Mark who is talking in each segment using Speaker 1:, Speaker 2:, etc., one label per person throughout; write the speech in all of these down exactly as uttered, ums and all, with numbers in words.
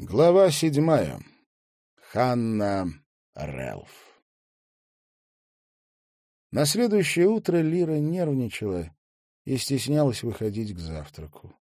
Speaker 1: Глава седьмая. Ханна Рэлф. На следующее утро Лира нервничала и стеснялась выходить к завтраку.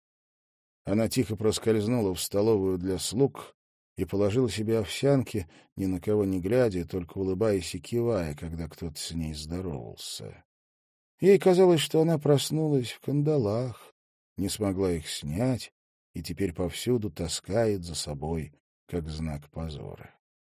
Speaker 1: Она тихо проскользнула в столовую для слуг и положила себе овсянки, ни на кого не глядя, только улыбаясь и кивая, когда кто-то с ней здоровался. Ей казалось, что она проснулась в кандалах, не смогла их снять и теперь повсюду таскает за собой, как знак позора.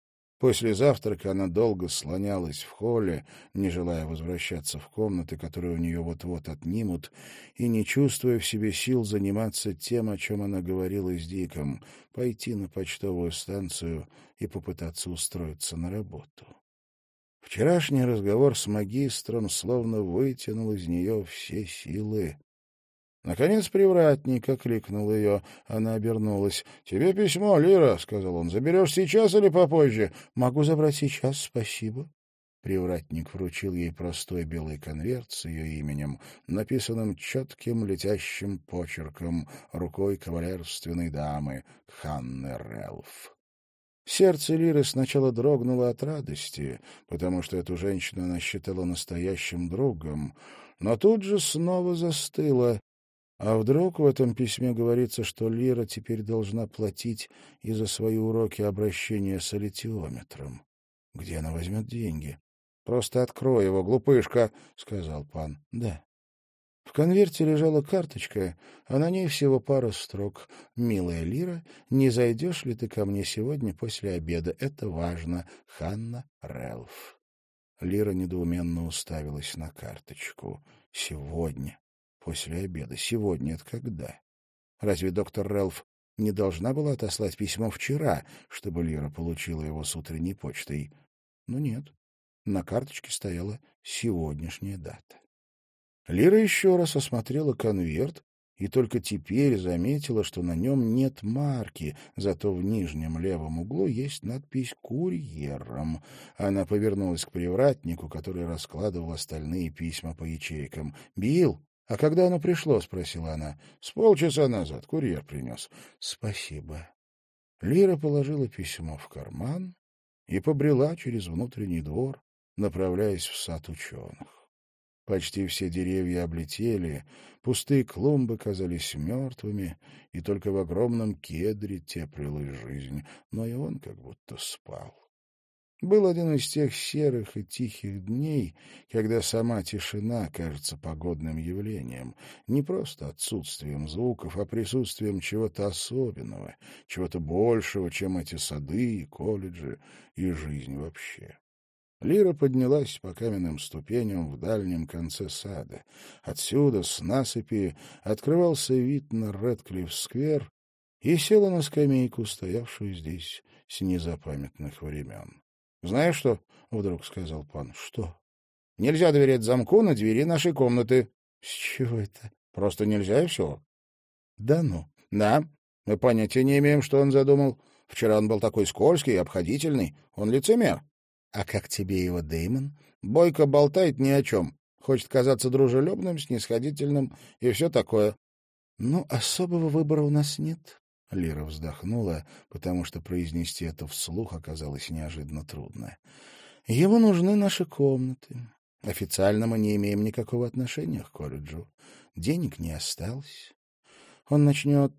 Speaker 1: После завтрака она долго слонялась в холле, не желая возвращаться в комнаты, которые у нее вот-вот отнимут, и не чувствуя в себе сил заниматься тем, о чем она говорила с Диком, пойти на почтовую станцию и попытаться устроиться на работу. Вчерашний разговор с магистром словно вытянул из нее все силы. Наконец привратник окликнул ее. Она обернулась. — Тебе письмо, Лира, — сказал он. — Заберешь сейчас или попозже? — Могу забрать сейчас, спасибо. Привратник вручил ей простой белый конверт с ее именем, написанным четким летящим почерком рукой кавалерственной дамы Ханны Рэлф. Сердце Лиры сначала дрогнуло от радости, потому что эту женщину она считала настоящим другом, но тут же снова застыло. А вдруг в этом письме говорится, что Лира теперь должна платить и за свои уроки обращения с аллитиометром? Где она возьмет деньги? — Просто открой его, глупышка, — сказал пан. — Да. В конверте лежала карточка, а на ней всего пара строк. «Милая Лира, не зайдешь ли ты ко мне сегодня после обеда? Это важно. Ханна Рэлф». Лира недоуменно уставилась на карточку. «Сегодня. После обеда. Сегодня — это когда? Разве доктор Рэлф не должна была отослать письмо вчера, чтобы Лира получила его с утренней почтой? Ну нет, на карточке стояла сегодняшняя дата. Лира еще раз осмотрела конверт и только теперь заметила, что на нем нет марки, зато в нижнем левом углу есть надпись «Курьером». Она повернулась к привратнику, который раскладывал остальные письма по ячейкам. «Билл, а когда оно пришло?» — спросила она. — С полчаса назад курьер принес. — Спасибо. Лира положила письмо в карман и побрела через внутренний двор, направляясь в сад ученых. Почти все деревья облетели, пустые клумбы казались мертвыми, и только в огромном кедре теплилась жизнь, но и он как будто спал. Был один из тех серых и тихих дней, когда сама тишина кажется погодным явлением, не просто отсутствием звуков, а присутствием чего-то особенного, чего-то большего, чем эти сады и колледжи и жизнь вообще. Лира поднялась по каменным ступеням в дальнем конце сада. Отсюда, с насыпи, открывался вид на Рэдклифф-сквер и села на скамейку, стоявшую здесь с незапамятных времен. — Знаешь что? — вдруг сказал пан. — Что? — Нельзя доверять замку на двери нашей комнаты. — С чего это? — Просто нельзя, и все. — Да ну? — Да. Мы понятия не имеем, что он задумал. Вчера он был такой скользкий и обходительный. Он лицемер. — А как тебе его Дэймон? — Бойко болтает ни о чем. Хочет казаться дружелюбным, снисходительным и все такое. — Ну, особого выбора у нас нет. Лира вздохнула, потому что произнести это вслух оказалось неожиданно трудно. Ему нужны наши комнаты. Официально мы не имеем никакого отношения к колледжу. Денег не осталось. Он начнет...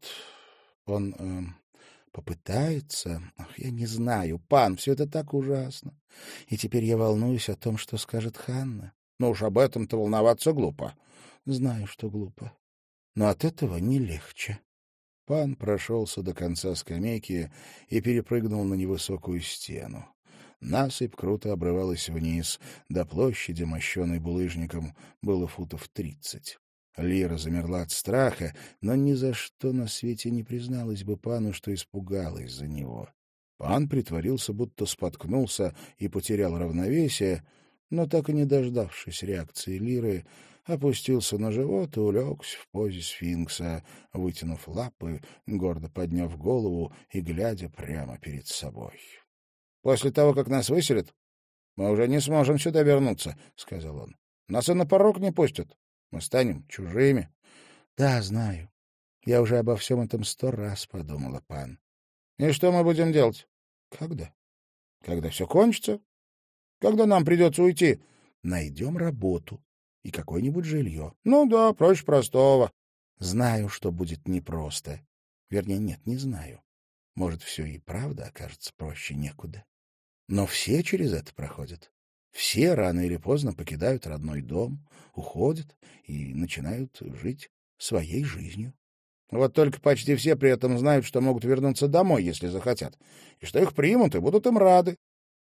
Speaker 1: Он э, попытается... Ах, я не знаю, пан, все это так ужасно. И теперь я волнуюсь о том, что скажет Ханна. Но уж об этом-то волноваться глупо. Знаю, что глупо. Но от этого не легче. Пан прошелся до конца скамейки и перепрыгнул на невысокую стену. Насыпь круто обрывалась вниз. До площади, мощенной булыжником, было футов тридцать. Лира замерла от страха, но ни за что на свете не призналась бы пану, что испугалась за него. Пан притворился, будто споткнулся и потерял равновесие, но, так и не дождавшись реакции Лиры, опустился на живот и улегся в позе сфинкса, вытянув лапы, гордо подняв голову и глядя прямо перед собой. — После того, как нас выселят, мы уже не сможем сюда вернуться, — сказал он. — Нас и на порог не пустят. Мы станем чужими. — Да, знаю. Я уже обо всем этом сто раз подумала, пан. И что мы будем делать? Когда? Когда все кончится? Когда нам придется уйти? Найдем работу и какое-нибудь жилье. Ну да, проще простого. Знаю, что будет непросто. Вернее, нет, не знаю. Может, все и правда окажется проще некуда. Но все через это проходят. Все рано или поздно покидают родной дом, уходят и начинают жить своей жизнью. Вот только почти все при этом знают, что могут вернуться домой, если захотят, и что их примут и будут им рады.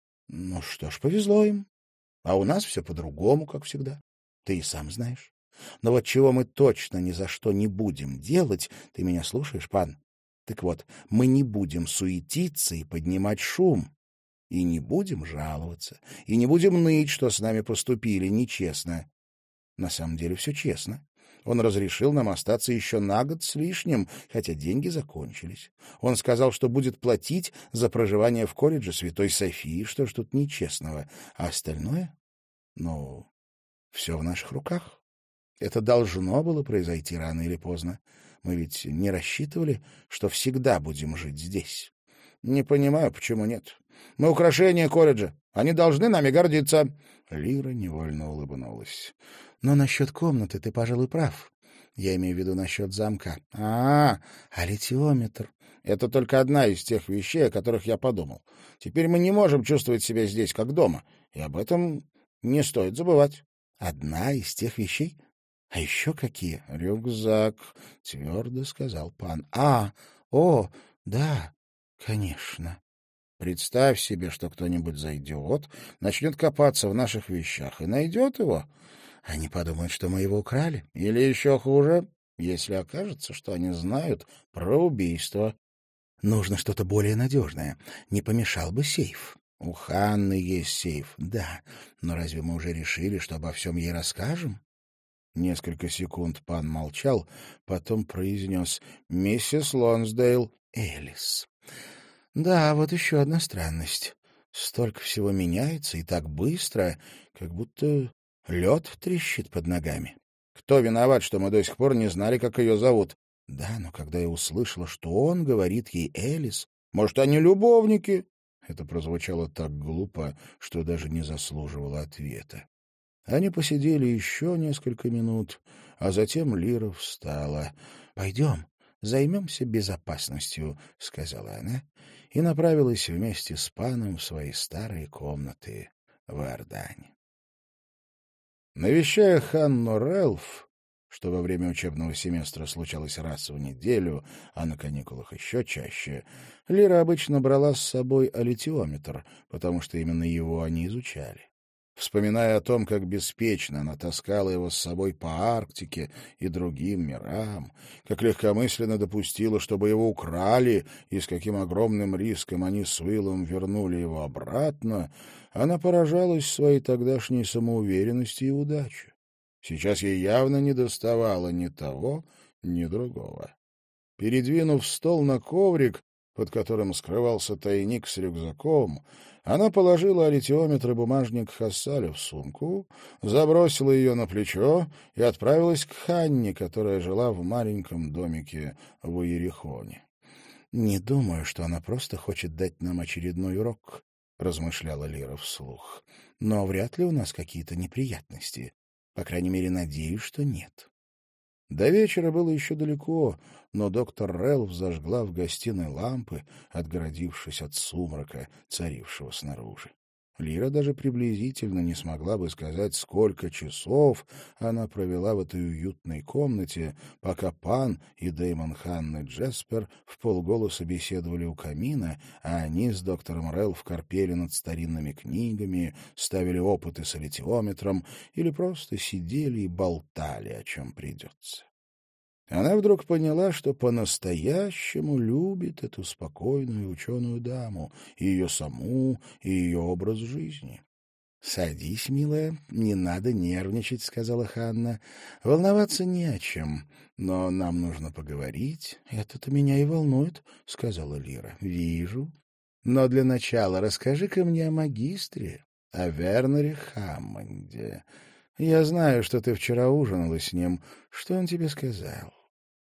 Speaker 1: Ну что ж, повезло им. А у нас все по-другому, как всегда. Ты и сам знаешь. Но вот чего мы точно ни за что не будем делать, ты меня слушаешь, пан? Так вот, мы не будем суетиться и поднимать шум, и не будем жаловаться, и не будем ныть, что с нами поступили нечестно. На самом деле все честно. Он разрешил нам остаться еще на год с лишним, хотя деньги закончились. Он сказал, что будет платить за проживание в колледже Святой Софии, что ж тут нечестного. А остальное? Ну, все в наших руках. Это должно было произойти рано или поздно. Мы ведь не рассчитывали, что всегда будем жить здесь. Не понимаю, почему нет. Мы украшение колледжа. Они должны нами гордиться. Лира невольно улыбнулась. Но насчет комнаты ты, пожалуй, прав. Я имею в виду насчет замка. А, а литиометр? Это только одна из тех вещей, о которых я подумал. Теперь мы не можем чувствовать себя здесь как дома, и об этом не стоит забывать. Одна из тех вещей? А еще какие? Рюкзак, твердо сказал пан. А, о, да, конечно. Представь себе, что кто-нибудь зайдет, начнет копаться в наших вещах и найдет его. Они подумают, что мы его украли. Или еще хуже, если окажется, что они знают про убийство. Нужно что-то более надежное. Не помешал бы сейф. У Ханны есть сейф, да. Но разве мы уже решили, что обо всем ей расскажем? Несколько секунд пан молчал, потом произнес: «Миссис Лонсдейл». «Элис». Да, вот еще одна странность. Столько всего меняется и так быстро, как будто лед трещит под ногами. Кто виноват, что мы до сих пор не знали, как ее зовут? Да, но когда я услышала, что он говорит ей Элис, может, они любовники? Это прозвучало так глупо, что даже не заслуживало ответа. Они посидели еще несколько минут, а затем Лира встала. — Пойдем, займемся безопасностью, — сказала она, и направилась вместе с паном в свои старые комнаты в Иордане. Навещая Ханну Рэлф, что во время учебного семестра случалось раз в неделю, а на каникулах еще чаще, Лира обычно брала с собой аллитиометр, потому что именно его они изучали. Вспоминая о том, как беспечно она таскала его с собой по Арктике и другим мирам, как легкомысленно допустила, чтобы его украли, и с каким огромным риском они с Уиллом вернули его обратно, она поражалась своей тогдашней самоуверенности и удаче. Сейчас ей явно недоставало ни того, ни другого. Передвинув стол на коврик, под которым скрывался тайник с рюкзаком, она положила аллитиометр и бумажник Хассалю в сумку, забросила ее на плечо и отправилась к Ханне, которая жила в маленьком домике в Иерихоне. «Не думаю, что она просто хочет дать нам очередной урок», — размышляла Лира вслух. «Но вряд ли у нас какие-то неприятности. По крайней мере, надеюсь, что нет». До вечера было еще далеко, но доктор Рэлф зажгла в гостиной лампы, отгородившись от сумрака, царившего снаружи. Лира даже приблизительно не смогла бы сказать, сколько часов она провела в этой уютной комнате, пока пан и Дэймон Ханны Джеспер вполголоса беседовали у камина, а они с доктором Рэлф корпели над старинными книгами, ставили опыты с аллитиометром или просто сидели и болтали, о чем придется. Она вдруг поняла, что по-настоящему любит эту спокойную ученую даму, и ее саму, и ее образ жизни. — Садись, милая, не надо нервничать, — сказала Ханна. — Волноваться не о чем, но нам нужно поговорить. — Это-то меня и волнует, — сказала Лира. — Вижу. Но для начала расскажи-ка мне о магистре, о Вернере Хаммонде. Я знаю, что ты вчера ужинала с ним. Что он тебе сказал?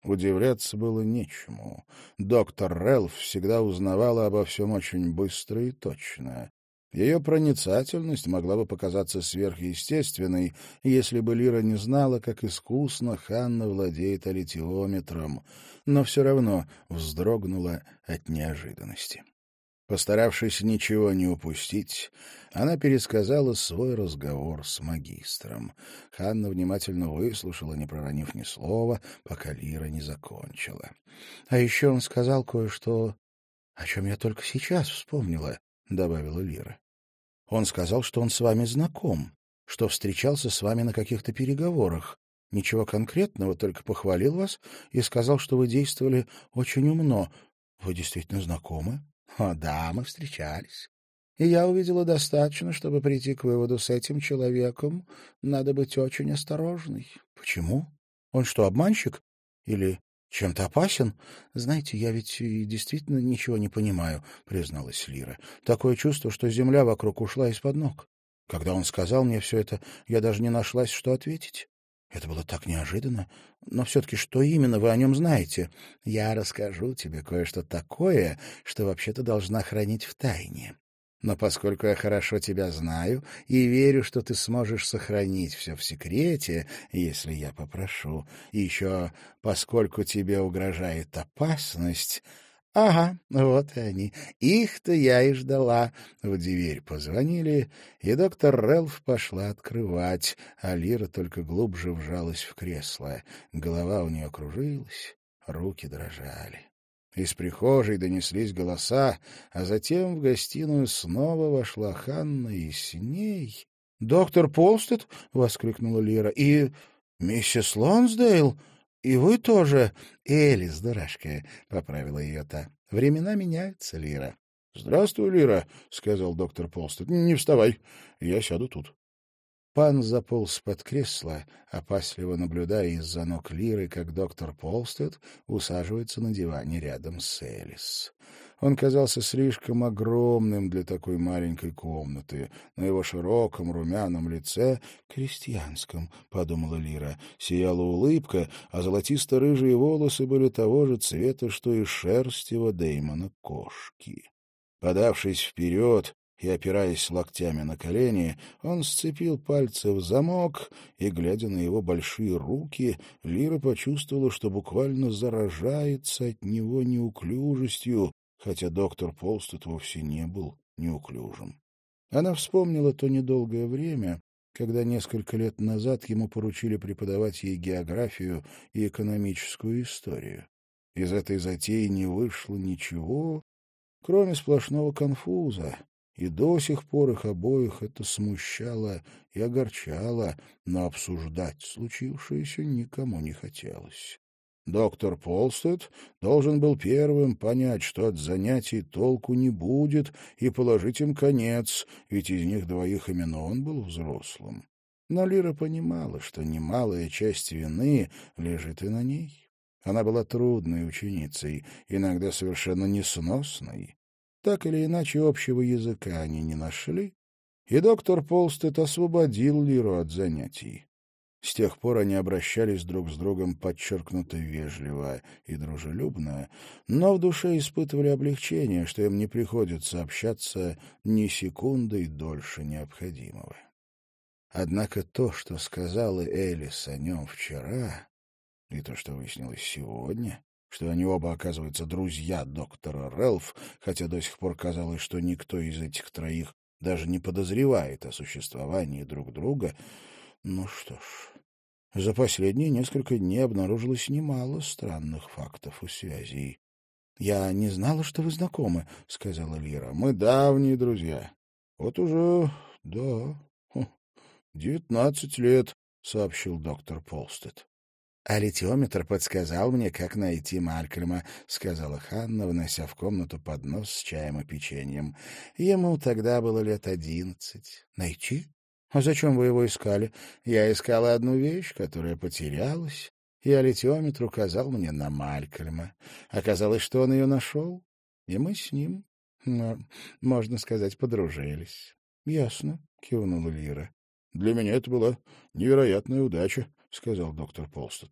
Speaker 1: Удивляться было нечему. Доктор Рэлф всегда узнавала обо всем очень быстро и точно. Ее проницательность могла бы показаться сверхъестественной, если бы Лира не знала, как искусно Ханна владеет аллитиометром, но все равно вздрогнула от неожиданности. Постаравшись ничего не упустить, она пересказала свой разговор с магистром. Ханна внимательно выслушала, не проронив ни слова, пока Лира не закончила. — А еще он сказал кое-что, о чем я только сейчас вспомнила, — добавила Лира. — Он сказал, что он с вами знаком, что встречался с вами на каких-то переговорах. Ничего конкретного, только похвалил вас и сказал, что вы действовали очень умно. Вы действительно знакомы? — О, да, мы встречались. И я увидела достаточно, чтобы прийти к выводу, с этим человеком надо быть очень осторожной. — Почему? Он что, обманщик? Или чем-то опасен? — Знаете, я ведь и действительно ничего не понимаю, — призналась Лира. — Такое чувство, что земля вокруг ушла из-под ног. Когда он сказал мне все это, я даже не нашлась, что ответить. Это было так неожиданно. Но все-таки что именно вы о нем знаете? Я расскажу тебе кое-что такое, что вообще-то должна хранить в тайне. Но поскольку я хорошо тебя знаю и верю, что ты сможешь сохранить все в секрете, если я попрошу, и еще поскольку тебе угрожает опасность... Ага, вот и они. Их-то я и ждала. В дверь позвонили, и доктор Рэлф пошла открывать, а Лира только глубже вжалась в кресло. Голова у нее кружилась, руки дрожали. Из прихожей донеслись голоса, а затем в гостиную снова вошла Ханна, и с ней... — Доктор Полстед? — воскликнула Лира. — И миссис Лонсдейл? И вы тоже? — Элис, дурашка, — поправила ее та. — Времена меняются, Лира. — Здравствуй, Лира, — сказал доктор Полстед. — Не вставай, я сяду тут. Пан заполз под кресло, опасливо наблюдая из-за ног Лиры, как доктор Полстед усаживается на диване рядом с Элис. Он казался слишком огромным для такой маленькой комнаты. На его широком румяном лице, крестьянском, — подумала Лира, — сияла улыбка, а золотисто-рыжие волосы были того же цвета, что и шерсть его Дэймона кошки. Подавшись вперед и опираясь локтями на колени, он сцепил пальцы в замок, и, глядя на его большие руки, Лира почувствовала, что буквально заражается от него неуклюжестью, хотя доктор Полстед вовсе не был неуклюжим. Она вспомнила то недолгое время, когда несколько лет назад ему поручили преподавать ей географию и экономическую историю. Из этой затеи не вышло ничего, кроме сплошного конфуза, и до сих пор их обоих это смущало и огорчало, но обсуждать случившееся никому не хотелось. Доктор Полстед должен был первым понять, что от занятий толку не будет, и положить им конец, ведь из них двоих именно он был взрослым. Но Лира понимала, что немалая часть вины лежит и на ней. Она была трудной ученицей, иногда совершенно несносной. Так или иначе, общего языка они не нашли, и доктор Полстед освободил Лиру от занятий. С тех пор они обращались друг с другом подчеркнуто вежливо и дружелюбно, но в душе испытывали облегчение, что им не приходится общаться ни секундой дольше необходимого. Однако то, что сказала Элис о нем вчера, и то, что выяснилось сегодня, что они оба, оказывается, друзья доктора Рэлф, хотя до сих пор казалось, что никто из этих троих даже не подозревает о существовании друг друга. Ну что ж, за последние несколько дней обнаружилось немало странных фактов и связей. — Я не знала, что вы знакомы, — сказала Лира. — Мы давние друзья. Вот уже, да, девятнадцать лет, — сообщил доктор Полстед. — А литиометр подсказал мне, как найти Малькольма, — сказала Ханна, внося в комнату поднос с чаем и печеньем. Ему тогда было лет одиннадцать. — Найти? А зачем вы его искали? Я искала одну вещь, которая потерялась, и аллитиометр указал мне на Малькольма. Оказалось, что он ее нашел, и мы с ним, ну, можно сказать, подружились. — Ясно, — кивнула Лира. — Для меня это была невероятная удача, — сказал доктор Полстед.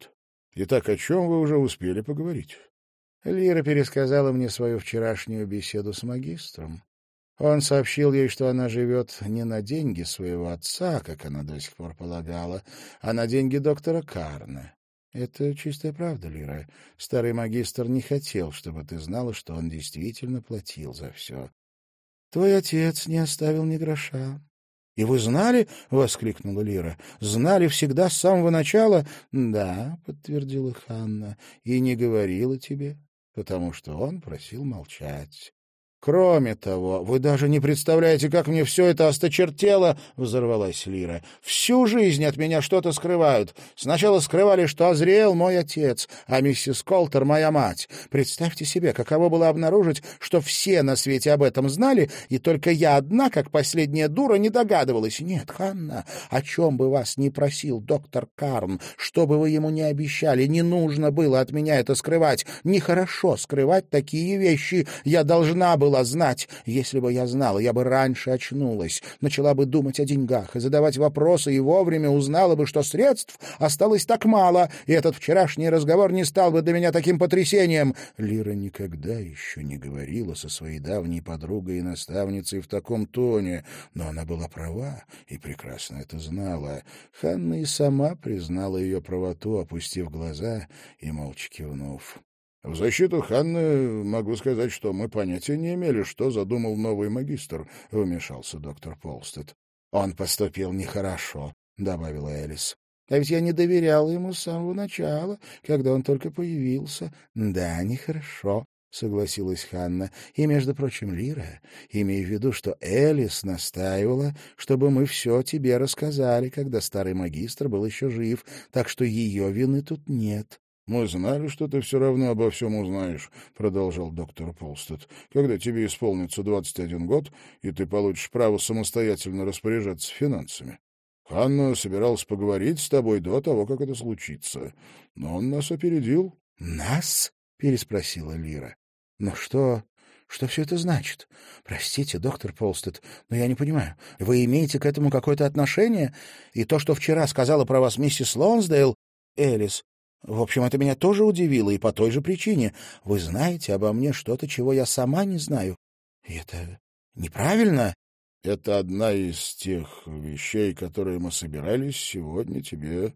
Speaker 1: Итак, о чем вы уже успели поговорить? Лира пересказала мне свою вчерашнюю беседу с магистром. Он сообщил ей, что она живет не на деньги своего отца, как она до сих пор полагала, а на деньги доктора Карна. Это чистая правда, Лира. Старый магистр не хотел, чтобы ты знала, что он действительно платил за все. Твой отец не оставил ни гроша. — И вы знали? — воскликнула Лира. — Знали всегда с самого начала? — Да, — подтвердила Ханна, — и не говорила тебе, потому что он просил молчать. Кроме того, вы даже не представляете, как мне все это осточертело, — взорвалась Лира. Всю жизнь от меня что-то скрывают. Сначала скрывали, что Азриэл мой отец, а миссис Колтер моя мать. Представьте себе, каково было обнаружить, что все на свете об этом знали, и только я одна, как последняя дура, не догадывалась. Нет, Ханна, о чем бы вас ни просил доктор Карн, что бы вы ему ни обещали, не нужно было от меня это скрывать. Нехорошо скрывать такие вещи. Я должна была знать. Если бы я знала, я бы раньше очнулась, начала бы думать о деньгах и задавать вопросы, и вовремя узнала бы, что средств осталось так мало, и этот вчерашний разговор не стал бы для меня таким потрясением. Лира никогда еще не говорила со своей давней подругой и наставницей в таком тоне, но она была права и прекрасно это знала. Ханна и сама признала ее правоту, опустив глаза и молча кивнув. В защиту Ханны могу сказать, что мы понятия не имели, что задумал новый магистр, — вмешался доктор Полстед. — Он поступил нехорошо, — добавила Элис. — А ведь я не доверяла ему с самого начала, когда он только появился. — Да, нехорошо, — согласилась Ханна. — И, между прочим, Лира, имея в виду, что Элис настаивала, чтобы мы все тебе рассказали, когда старый магистр был еще жив, так что ее вины тут нет. — Мы знали, что ты все равно обо всем узнаешь, — продолжал доктор Полстед, — когда тебе исполнится двадцать один год, и ты получишь право самостоятельно распоряжаться финансами. Ханна собиралась поговорить с тобой до того, как это случится, но он нас опередил. — Нас? — переспросила Лира. — Но что... Что все это значит? Простите, доктор Полстед, но я не понимаю. Вы имеете к этому какое-то отношение? И то, что вчера сказала про вас миссис Лонсдейл... Элис... В общем, это меня тоже удивило, и по той же причине. Вы знаете обо мне что-то, чего я сама не знаю. И это неправильно. — Это одна из тех вещей, которые мы собирались сегодня тебе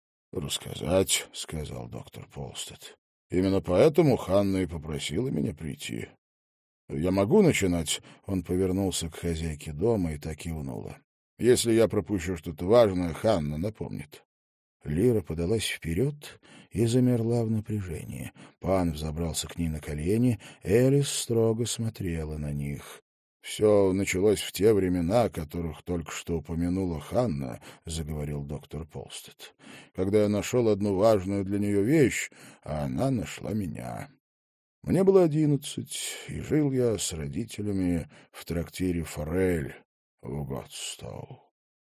Speaker 1: рассказать, — сказал доктор Полстед. — Именно поэтому Ханна и попросила меня прийти. — Я могу начинать? Он повернулся к хозяйке дома и так кивнула. — Если я пропущу что-то важное, Ханна напомнит. Лира подалась вперед и замерла в напряжении. Пан взобрался к ней на колени, Элис строго смотрела на них. — Все началось в те времена, о которых только что упомянула Ханна, — заговорил доктор Полстед, — когда я нашел одну важную для нее вещь, а она нашла меня. Мне было одиннадцать, и жил я с родителями в трактире «Форель» в Готстоу.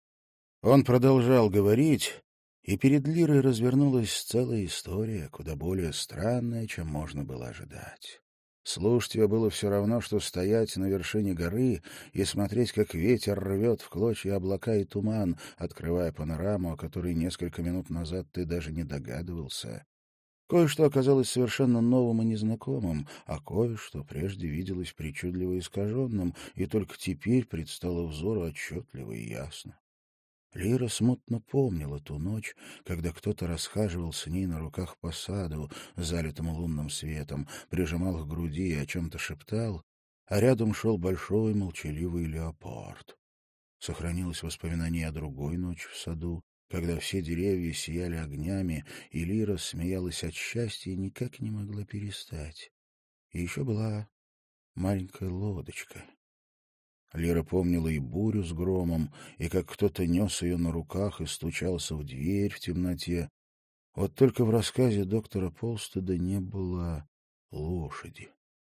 Speaker 1: Он продолжал говорить, и перед Лирой развернулась целая история, куда более странная, чем можно было ожидать. Слушать ее было все равно, что стоять на вершине горы и смотреть, как ветер рвет в клочья облака и туман, открывая панораму, о которой несколько минут назад ты даже не догадывался. Кое-что оказалось совершенно новым и незнакомым, а кое-что прежде виделось причудливо искаженным, и только теперь предстало взору отчетливо и ясно. Лира смутно помнила ту ночь, когда кто-то расхаживал с ней на руках по саду, залитому лунным светом, прижимал к груди и о чем-то шептал, а рядом шел большой молчаливый леопард. Сохранилось воспоминание о другой ночи в саду, когда все деревья сияли огнями, и Лира смеялась от счастья и никак не могла перестать. И еще была маленькая лодочка. Лира помнила и бурю с громом, и как кто-то нес ее на руках и стучался в дверь в темноте. Вот только в рассказе доктора Полстеда не было лошади.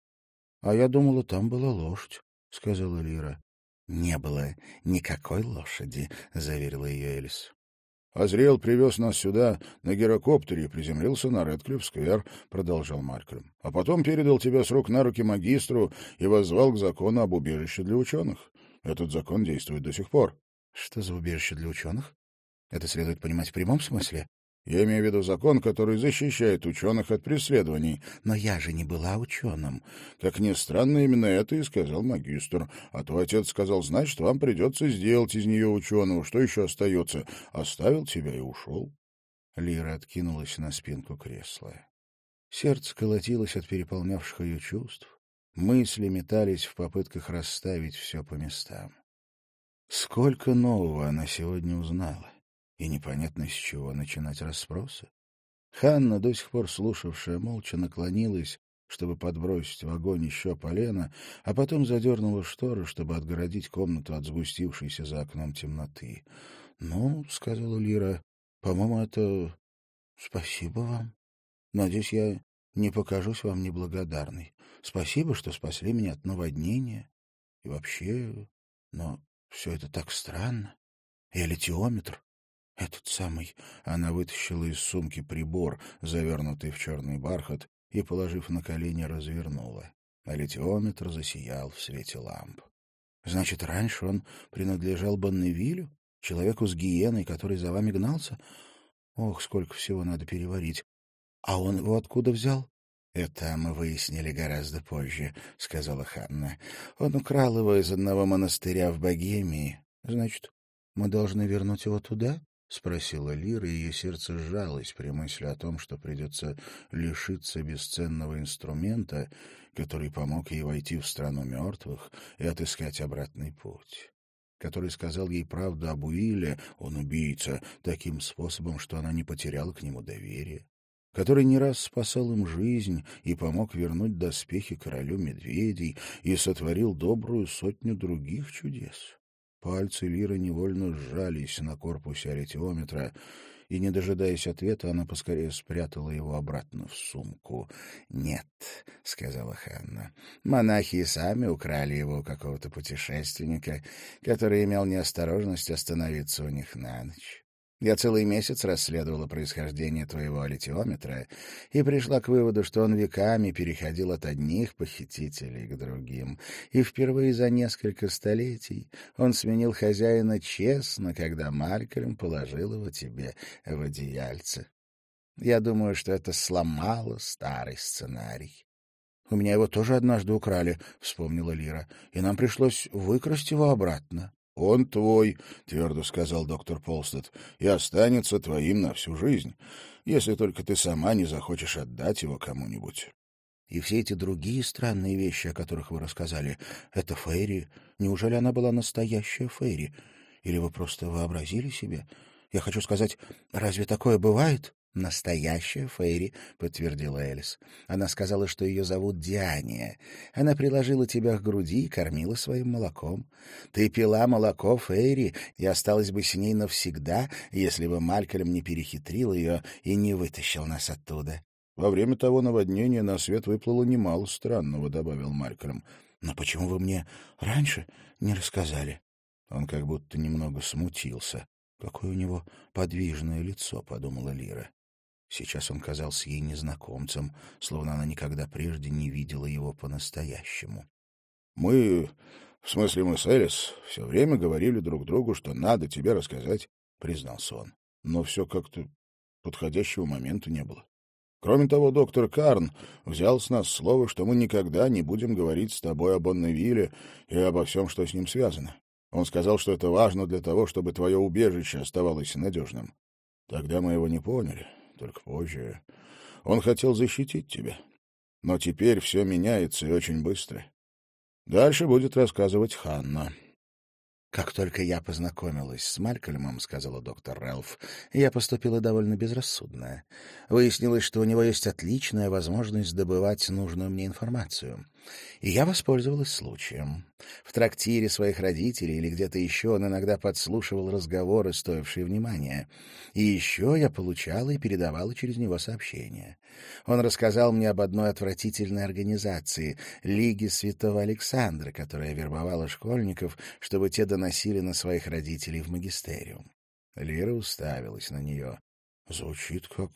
Speaker 1: — А я думала, там была лошадь, — сказала Лира. — Не было никакой лошади, — заверила ее Элис. — Азриэл привез нас сюда на гирокоптере и приземлился на Рэдклифф-сквер, — продолжал Малькольм. — А потом передал тебя с рук на руки магистру и воззвал к закону об убежище для ученых. Этот закон действует до сих пор. — Что за убежище для ученых? Это следует понимать в прямом смысле? Я имею в виду закон, который защищает ученых от преследований.
Speaker 2: Но я же не была ученым.
Speaker 1: Как ни странно, именно это и сказал магистр. А твой отец сказал, значит, вам придется сделать из нее ученого. Что еще остается? Оставил тебя и ушел.
Speaker 2: Лира откинулась на спинку кресла. Сердце колотилось от переполнявших ее чувств. Мысли метались в попытках расставить все по местам. Сколько нового она сегодня узнала, и непонятно, с чего начинать расспросы. Ханна, до сих пор слушавшая, молча наклонилась, чтобы подбросить в огонь еще полено, а потом задернула шторы, чтобы отгородить комнату от сгустившейся за окном темноты. — Ну, — сказала Лира, — по-моему, это... Спасибо вам. Надеюсь, я не покажусь вам неблагодарной. Спасибо, что спасли меня от наводнения. И вообще... Но все это так странно. И литиометр... Этот самый... Она вытащила из сумки прибор, завернутый в черный бархат, и, положив на колени, развернула. А литиометр засиял в свете ламп. Значит, раньше он принадлежал Бонневилю, человеку с гиеной, который за вами гнался? Ох, сколько всего надо переварить. А он его откуда взял? — Это мы выяснили гораздо позже, — сказала Ханна. Он украл его из одного монастыря в Богемии. — Значит, мы должны вернуть его туда? — спросила Лира, и ее сердце сжалось при мысли о том, что придется лишиться бесценного инструмента, который помог ей войти в страну мертвых и отыскать обратный путь, который сказал ей правду об Уилле, он убийца, таким способом, что она не потеряла к нему доверия, который не раз спасал им жизнь и помог вернуть доспехи королю медведей и сотворил добрую сотню других чудес. Пальцы Лиры невольно сжались на корпусе аритиометра, и, не дожидаясь ответа, она поскорее спрятала его обратно в сумку. — Нет, — сказала Ханна, — монахи и сами украли его у какого-то путешественника, который имел неосторожность остановиться у них на ночь. Я целый месяц расследовала происхождение твоего литиометра и пришла к выводу, что он веками переходил от одних похитителей к другим. И впервые за несколько столетий он сменил хозяина честно, когда Малькольм положил его тебе в одеяльце. Я думаю, что это сломало старый сценарий. — У меня его тоже однажды украли, — вспомнила Лира, — и нам пришлось выкрасть его обратно.
Speaker 1: — Он твой, — твердо сказал доктор Полстед, — и останется твоим на всю жизнь, если только ты сама не захочешь отдать его кому-нибудь.
Speaker 2: — И все эти другие странные вещи, о которых вы рассказали, это Фейри? Неужели она была настоящая Фейри? Или вы просто вообразили себе? Я хочу сказать, разве такое бывает? — Настоящая Фейри, — подтвердила Элис. Она сказала, что ее зовут Диания. Она приложила тебя к груди и кормила своим молоком. Ты пила молоко Фейри и осталась бы с ней навсегда, если бы Малькольм не перехитрил ее и не вытащил нас оттуда.
Speaker 1: — Во время того наводнения на свет выплыло немало странного, — добавил Малькольм.
Speaker 2: — Но почему вы мне раньше не рассказали?
Speaker 1: Он как будто немного смутился.
Speaker 2: Какое у него подвижное лицо, — подумала Лира. Сейчас он казался ей незнакомцем, словно она никогда прежде не видела его по-настоящему.
Speaker 1: — Мы, в смысле мы с Элис, все время говорили друг другу, что надо тебе рассказать, — признался он. Но все как-то подходящего момента не было. Кроме того, доктор Карн взял с нас слово, что мы никогда не будем говорить с тобой об Бонневиле и обо всем, что с ним связано. Он сказал, что это важно для того, чтобы твое убежище оставалось надежным. Тогда мы его не поняли. Только позже. Он хотел защитить тебя. Но теперь все меняется и очень быстро. Дальше будет рассказывать Ханна.
Speaker 2: «Как только я познакомилась с Малькольмом, — сказала доктор Рэлф, — я поступила довольно безрассудно. Выяснилось, что у него есть отличная возможность добывать нужную мне информацию. И я воспользовалась случаем. В трактире своих родителей или где-то еще он иногда подслушивал разговоры, стоившие внимания. И еще я получала и передавала через него сообщения. Он рассказал мне об одной отвратительной организации — Лиге Святого Александра, которая вербовала школьников, чтобы те доносили на своих родителей в магистериум. Лира уставилась на нее. — Звучит как...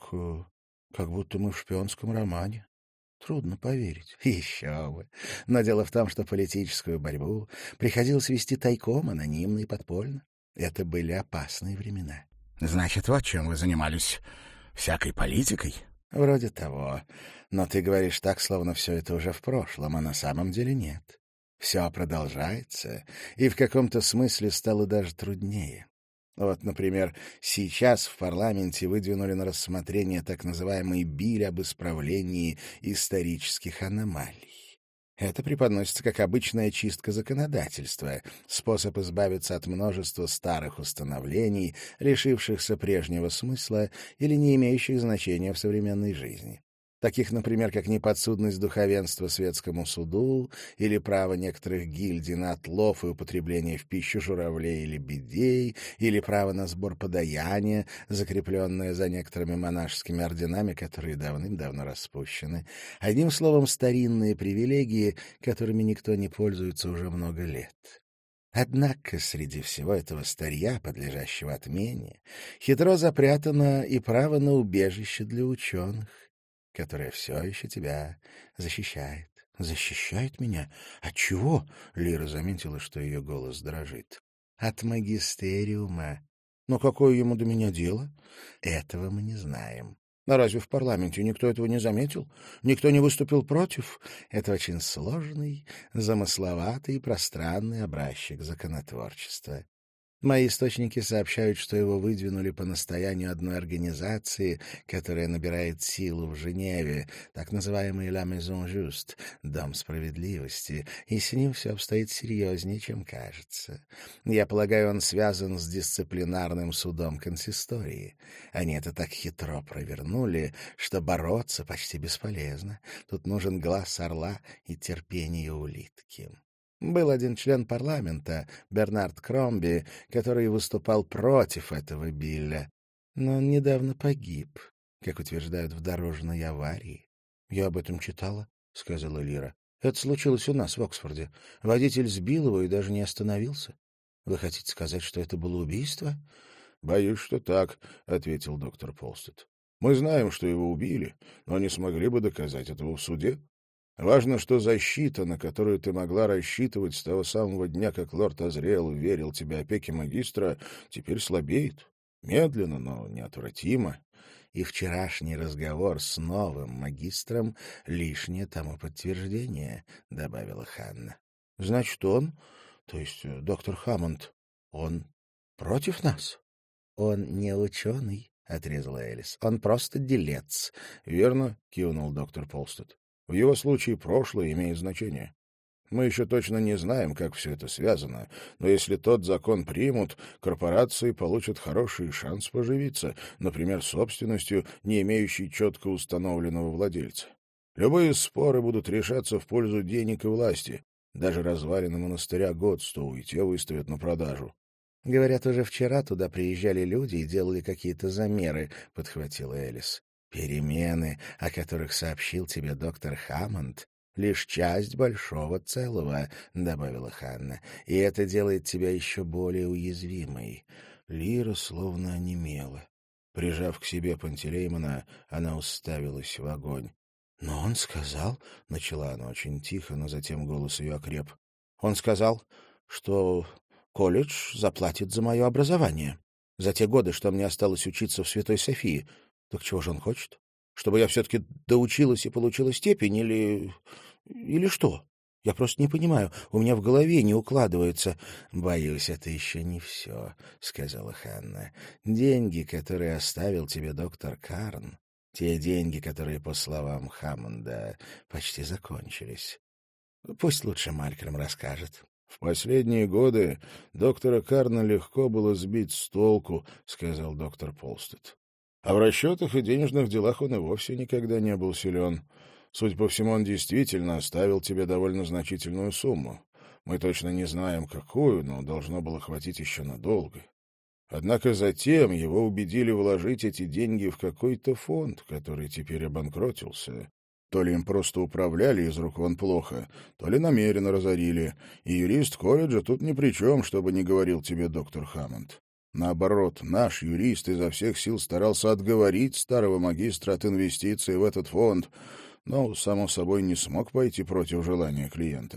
Speaker 2: как будто мы в шпионском романе. Трудно поверить. Еще бы. Но дело в том, что политическую борьбу приходилось вести тайком, анонимно и подпольно. Это были опасные времена.
Speaker 3: — Значит, вот чем вы занимались.
Speaker 2: всякой политикой?
Speaker 1: — Вроде того. Но ты говоришь так, словно все это уже в прошлом, а на самом деле нет. Все продолжается, и в каком-то смысле стало даже труднее. Вот, например, сейчас в парламенте выдвинули на рассмотрение так называемый биль об исправлении исторических аномалий. Это преподносится как обычная чистка законодательства, способ избавиться от множества старых установлений, лишившихся прежнего смысла или не имеющих значения в современной жизни. Таких, например, как неподсудность духовенства светскому суду или право некоторых гильдий на отлов и употребление в пищу журавлей или бедей, или право на сбор подаяния, закрепленное за некоторыми монашескими орденами, которые давным-давно распущены. Одним словом, старинные привилегии, которыми никто не пользуется уже много лет. Однако среди всего этого старья, подлежащего отмене, хитро запрятано и право на убежище для ученых, которая все еще тебя защищает. — Защищает меня? От чего? — Лира заметила, что ее голос дрожит. — От магистериума. — Но какое ему до меня дело? — Этого мы не знаем. — А разве в парламенте никто этого не заметил? Никто не выступил против? Это очень сложный, замысловатый и пространный образчик законотворчества. Мои источники сообщают, что его выдвинули по настоянию одной организации, которая набирает силу в Женеве, так называемый «La Maison Juste» — «Дом справедливости», и с ним все обстоит серьезнее, чем кажется. Я полагаю, он связан с дисциплинарным судом консистории. Они это так хитро провернули, что бороться почти бесполезно. Тут нужен глаз орла и терпение улитки. Был один член парламента, Бернард Кромби, который выступал против этого билля, но он недавно погиб, как утверждают, в дорожной аварии. — Я об этом читала, — сказала Лира. — Это случилось у нас в Оксфорде. Водитель сбил его и даже не остановился. Вы хотите сказать, что это было убийство? — Боюсь, что так, — ответил доктор Полстед. — Мы знаем, что его убили, но не смогли бы доказать этого в суде. Важно, что защита, на которую ты могла рассчитывать с того самого дня, как лорд Азриэл уверил тебе опеки магистра, теперь слабеет. Медленно, но неотвратимо. И вчерашний разговор с новым магистром — лишнее тому подтверждение, — добавила Ханна. — Значит, он, то есть доктор Хаммонд, он против нас? — Он не ученый, — отрезала Элис. — Он просто делец. — Верно, — кивнул доктор Полстед. В его случае прошлое имеет значение. Мы еще точно не знаем, как все это связано, но если тот закон примут, корпорации получат хороший шанс поживиться, например, собственностью, не имеющей четко установленного владельца. Любые споры будут решаться в пользу денег и власти. Даже развалины монастыря Годстоу и те выставят на продажу. — Говорят, уже вчера туда приезжали люди и делали какие-то замеры, — подхватила Элис. Перемены, о которых сообщил тебе доктор Хаммонд, — лишь часть большого целого, — добавила Ханна, — и это делает тебя еще более уязвимой. Лира словно онемела. Прижав к себе Пантелеймона, она уставилась в огонь. — Но он сказал, — начала она очень тихо, но затем голос ее окреп, — он сказал, что колледж заплатит за мое образование, за те годы, что мне осталось учиться в Святой Софии. Так чего же он хочет? Чтобы я все-таки доучилась и получила степень или... или что? Я просто не понимаю. У меня в голове не укладывается. — Боюсь, это еще не все, — сказала Ханна. — Деньги, которые оставил тебе доктор Карн, те деньги, которые, по словам Хаммонда, почти закончились. Пусть лучше Малькольм расскажет. — В последние годы доктора Карна легко было сбить с толку, — сказал доктор Полстед. А в расчетах и денежных делах он и вовсе никогда не был силен. Судя по всему, он действительно оставил тебе довольно значительную сумму. Мы точно не знаем, какую, но должно было хватить еще надолго. Однако затем его убедили вложить эти деньги в какой-то фонд, который теперь обанкротился. То ли им просто управляли из рук вон плохо, то ли намеренно разорили. И юрист колледжа тут ни при чем, чтобы не говорил тебе доктор Хаммонд. Наоборот, наш юрист изо всех сил старался отговорить старого магистра от инвестиций в этот фонд, но, само собой, не смог пойти против желания клиента.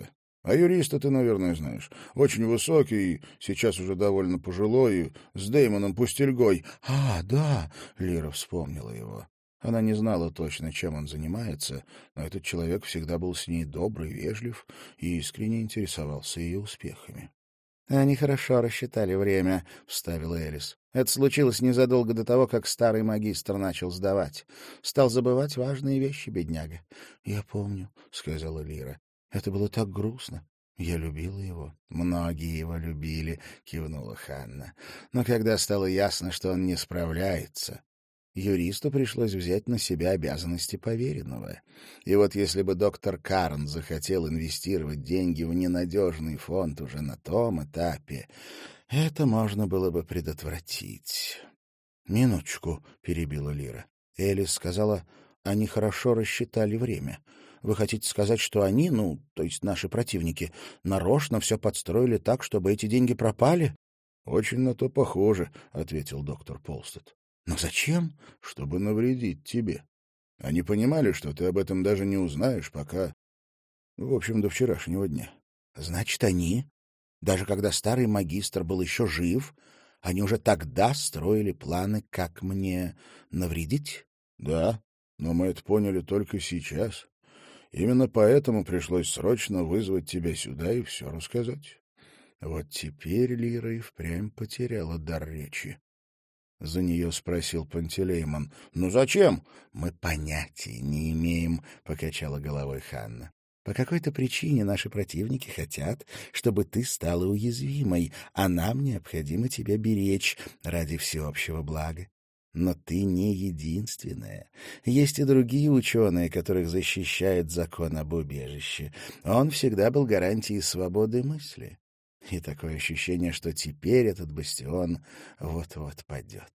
Speaker 1: А юриста ты, наверное, знаешь. Очень высокий, сейчас уже довольно пожилой, с Дэймоном Пустельгой».
Speaker 2: «А, да», — Лира вспомнила его. Она не знала точно, чем он занимается, но этот человек всегда был с ней добрый, вежлив и искренне интересовался ее успехами. «Они хорошо рассчитали время», — вставила Элис. «Это случилось незадолго до того, как старый магистр начал сдавать. Стал забывать важные вещи, бедняга». «Я помню», — сказала Лира. «Это было так грустно. Я любила его». «Многие его любили», — кивнула Ханна. «Но когда стало ясно, что он не справляется, юристу пришлось взять на себя обязанности поверенного. И вот если бы доктор Карн захотел инвестировать деньги в ненадежный фонд уже на том этапе, это можно было бы предотвратить». «Минуточку», — перебила Лира. Элис сказала, они хорошо рассчитали время. Вы хотите сказать, что они, ну, то есть наши противники, нарочно все подстроили так, чтобы эти деньги пропали?
Speaker 1: — Очень на то похоже, — ответил доктор Полстед.
Speaker 2: «Но зачем?»
Speaker 1: «Чтобы навредить тебе. Они понимали, что ты об этом даже не узнаешь, пока... В общем, до вчерашнего дня».
Speaker 2: «Значит, они, даже когда старый магистр был еще жив, они уже тогда строили планы, как мне навредить?»
Speaker 1: «Да, но мы это поняли только сейчас. Именно поэтому пришлось срочно вызвать тебя сюда и все рассказать».
Speaker 2: Вот теперь Лира и впрямь потеряла дар речи. За нее спросил Пантелеймон. — Ну зачем? — Мы понятия не имеем, — покачала головой Ханна. — По какой-то причине наши противники хотят, чтобы ты стала уязвимой, а нам необходимо тебя беречь ради всеобщего блага. Но ты не единственная. Есть и другие ученые, которых защищает закон об убежище. Он всегда был гарантией свободы мысли. И такое ощущение, что теперь этот бастион вот-вот падет.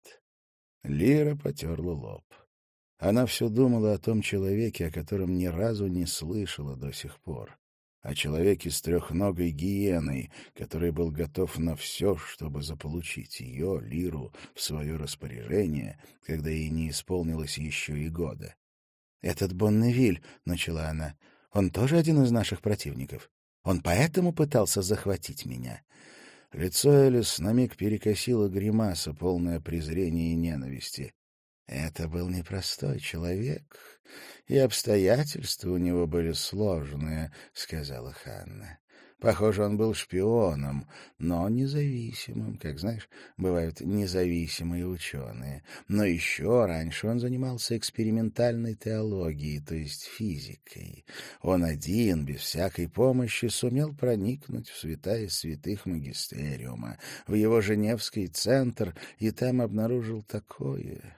Speaker 2: Лира потерла лоб. Она все думала о том человеке, о котором ни разу не слышала до сих пор. О человеке с трехногой гиеной, который был готов на все, чтобы заполучить ее, Лиру, в свое распоряжение, когда ей не исполнилось еще и года. «Этот Бонневиль», — начала она, — «он тоже один из наших противников? Он поэтому пытался захватить меня?» Лицо Элис на миг перекосило гримаса, полное презрения и ненависти. Это был непростой человек, и обстоятельства у него были сложные, — сказала Ханна. Похоже, он был шпионом, но независимым, как, знаешь, бывают независимые ученые. Но еще раньше он занимался экспериментальной теологией, то есть физикой. Он один, без всякой помощи, сумел проникнуть в святая святых магистериума, в его Женевский центр, и там обнаружил такое...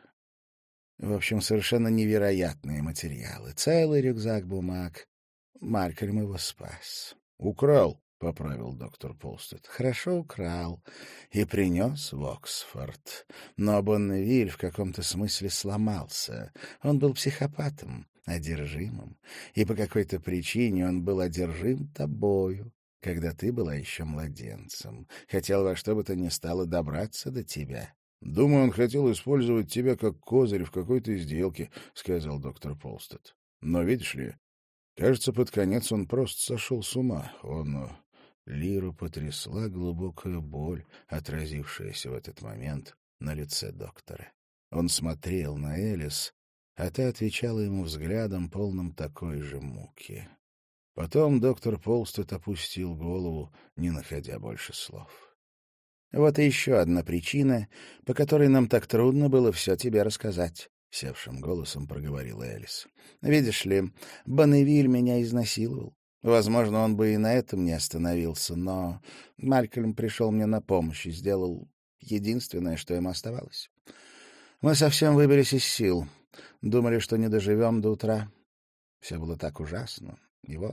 Speaker 2: В общем, совершенно невероятные материалы. Целый рюкзак бумаг. Малькольм его спас.
Speaker 1: «Украл», — поправил доктор Полстед.
Speaker 2: «Хорошо украл и принес в Оксфорд. Но Бонневиль в каком-то смысле сломался. Он был психопатом, одержимым. И по какой-то причине он был одержим тобою, когда ты была еще младенцем. Хотел во что бы то ни стало добраться до тебя».
Speaker 1: «Думаю, он хотел использовать тебя как козырь в какой-то сделке», — сказал доктор Полстед. «Но, видишь ли, кажется, под конец он просто сошел с ума. Он...»
Speaker 2: Лиру потрясла глубокая боль, отразившаяся в этот момент на лице доктора. Он смотрел на Элис, а та отвечала ему взглядом, полным такой же муки. Потом доктор Полстед опустил голову, не находя больше слов. «Вот и еще одна причина, по которой нам так трудно было все тебе рассказать», — севшим голосом проговорила Элис. «Видишь ли, Бонневиль меня изнасиловал. Возможно, он бы и на этом не остановился, но Малькольм пришел мне на помощь и сделал единственное, что ему оставалось. Мы совсем выбились из сил, думали, что не доживем до утра. Все было так ужасно. И вот...»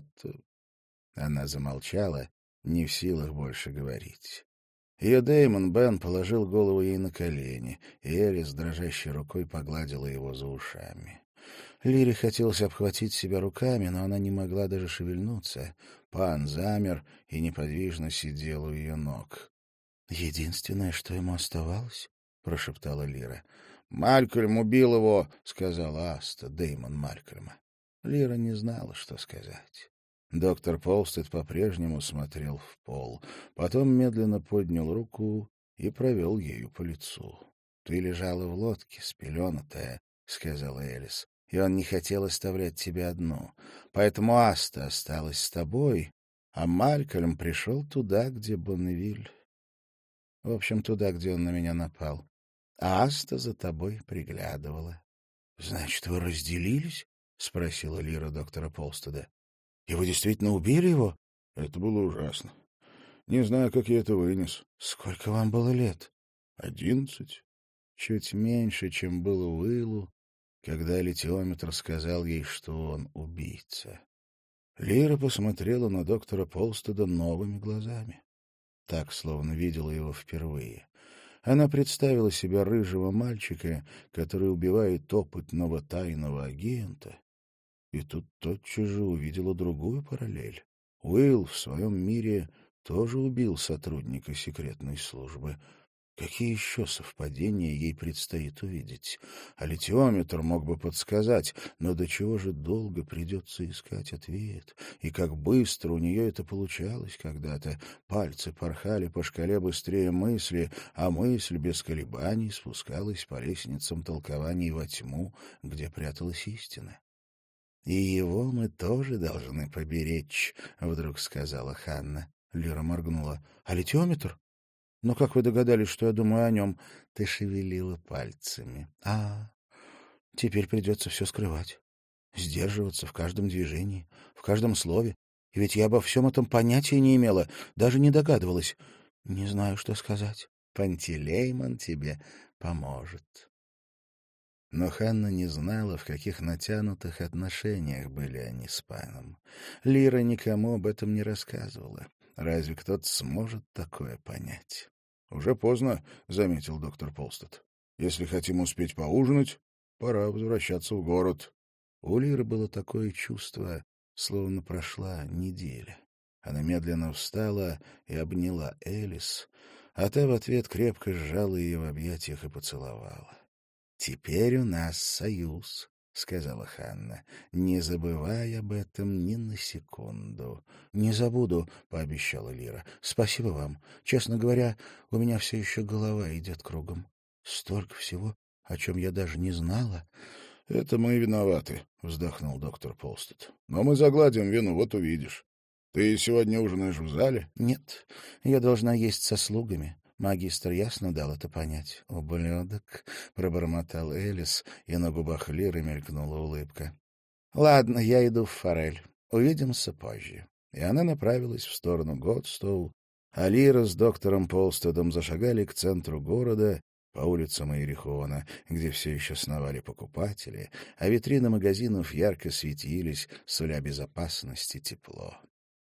Speaker 2: Она замолчала, не в силах больше говорить. Ее Дэймон Бен положил голову ей на колени, и Элис дрожащей рукой погладила его за ушами. Лире хотелось обхватить себя руками, но она не могла даже шевельнуться. Пан замер и неподвижно сидел у ее ног. — Единственное, что ему оставалось, — прошептала Лира. — Малькольм убил его, — сказала Аста, Дэймон Малькольма. Лира не знала, что сказать. Доктор Полстед по-прежнему смотрел в пол. Потом медленно поднял руку и провел ею по лицу. — Ты лежала в лодке, спеленутая, — сказала Элис, — и он не хотел оставлять тебя одну. Поэтому Аста осталась с тобой, а Малькольм пришел туда, где Бонневиль. В общем, туда, где он на меня напал. А Аста за тобой приглядывала. — Значит, вы разделились? — спросила Лира доктора Полстеда. — И вы действительно убили его?
Speaker 1: — Это было ужасно. Не знаю, как я это вынес.
Speaker 2: — Сколько вам было лет?
Speaker 1: — Одиннадцать.
Speaker 2: Чуть меньше, чем было Уиллу, когда литиометр сказал ей, что он убийца. Лира посмотрела на доктора Полстеда новыми глазами. Так, словно видела его впервые. Она представила себя рыжего мальчика, который убивает опытного тайного агента, и тут тотчас же увидела другую параллель. Уилл в своем мире тоже убил сотрудника секретной службы. Какие еще совпадения ей предстоит увидеть? А литиометр мог бы подсказать, но до чего же долго придется искать ответ? И как быстро у нее это получалось когда-то. Пальцы порхали по шкале быстрее мысли, а мысль без колебаний спускалась по лестницам толкований во тьму, где пряталась истина. «И его мы тоже должны поберечь», — вдруг сказала Ханна. Лира моргнула. «А литиометр? Но как вы догадались, что я думаю о нем?» Ты шевелила пальцами. «А, теперь придется все скрывать. Сдерживаться в каждом движении, в каждом слове. И ведь я обо всем этом понятия не имела, даже не догадывалась. Не знаю, что сказать. Пантелеймон тебе поможет». Но Ханна не знала, в каких натянутых отношениях были они с паном. Лира никому об этом не рассказывала. Разве кто-то сможет такое понять?
Speaker 1: — Уже поздно, — заметил доктор Полстед. — Если хотим успеть поужинать, пора возвращаться в город.
Speaker 2: У Лиры было такое чувство, словно прошла неделя. Она медленно встала и обняла Элис, а та в ответ крепко сжала ее в объятиях и поцеловала. «Теперь у нас союз», — сказала Ханна, — «не забывай об этом ни на секунду». «Не забуду», — пообещала Лира. «Спасибо вам. Честно говоря, у меня все еще голова идет кругом. Столько всего, о чем я даже не знала».
Speaker 1: «Это мы виноваты», — вздохнул доктор Полстед. «Но мы загладим вину, вот увидишь. Ты сегодня ужинаешь в зале?»
Speaker 2: «Нет, я должна есть со слугами». Магистр ясно дал это понять. «Ублюдок», — пробормотал Элис, и на губах Лиры мелькнула улыбка. «Ладно, я иду в форель. Увидимся позже». И она направилась в сторону Годстоу, а Лира с доктором Полстедом зашагали к центру города, по улицам Иерихона, где все еще сновали покупатели, а витрины магазинов ярко светились, суля безопасность и тепло.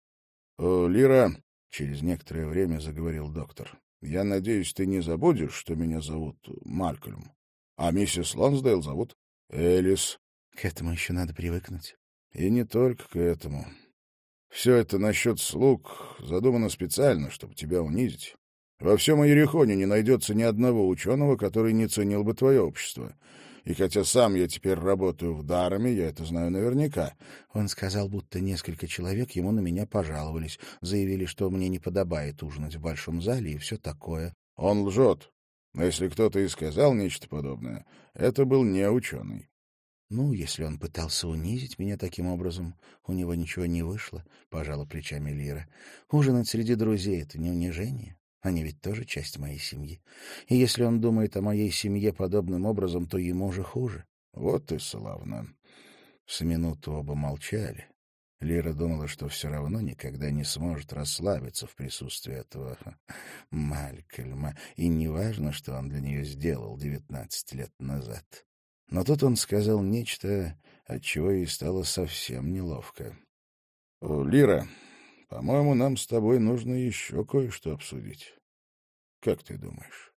Speaker 1: — Лира, — через некоторое время заговорил доктор, — я надеюсь, ты не забудешь, что меня зовут Малькольм, а миссис Лонсдейл зовут Элис.
Speaker 2: — К этому еще надо привыкнуть.
Speaker 1: — И не только к этому. Все это насчет слуг задумано специально, чтобы тебя унизить. Во всем Иерихоне не найдется ни одного ученого, который не ценил бы твое общество. И хотя сам я теперь работаю в Дараме, я это знаю наверняка.
Speaker 2: Он сказал, будто несколько человек ему на меня пожаловались, заявили, что мне не подобает ужинать в большом зале и все такое.
Speaker 1: Он лжет. Но если кто-то и сказал нечто подобное, это был не ученый.
Speaker 2: Ну, если он пытался унизить меня таким образом, у него ничего не вышло, — пожала плечами Лира. Ужинать среди друзей — это не унижение. Они ведь тоже часть моей семьи. И если он думает о моей семье подобным образом, то ему же хуже.
Speaker 1: Вот и славно.
Speaker 2: С минуту оба молчали. Лира думала, что все равно никогда не сможет расслабиться в присутствии этого Малькольма. И неважно, что он для нее сделал девятнадцать лет назад. Но тут он сказал нечто, от чего ей стало совсем неловко.
Speaker 1: — Лира, по-моему, нам с тобой нужно еще кое-что обсудить. Как ты думаешь?